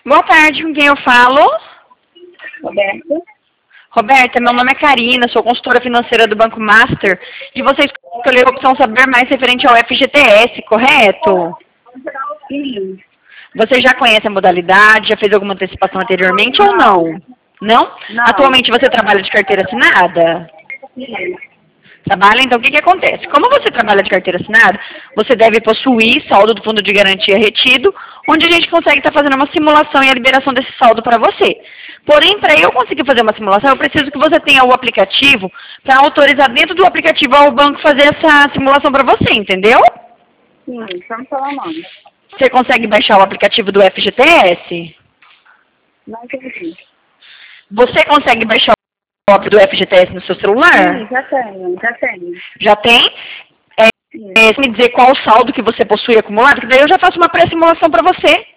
Boa tarde, com quem eu falo? Roberto? Roberta, meu nome é Karina, sou consultora financeira do Banco Master e você escolheu a opção Saber Mais referente ao FGTS, correto? Sim. Você já conhece a modalidade, já fez alguma antecipação anteriormente ou não? Não? Não. Atualmente você trabalha de carteira assinada? Sim. Trabalha, então o que acontece? Como você trabalha de carteira assinada, você deve possuir saldo do fundo de garantia retido, onde a gente consegue estar fazendo uma simulação e a liberação desse saldo para você. Porém, para eu conseguir fazer uma simulação, eu preciso que você tenha o aplicativo para autorizar dentro do aplicativo ao banco fazer essa simulação para você, entendeu? Sim, estamos falando. Você consegue baixar o aplicativo do FGTS? Não entendi. Você consegue baixar o app do FGTS no seu celular? Sim, já tenho. Já tem? Sim. Me dizer qual o saldo que você possui acumulado, que daí eu já faço uma pré-simulação para você.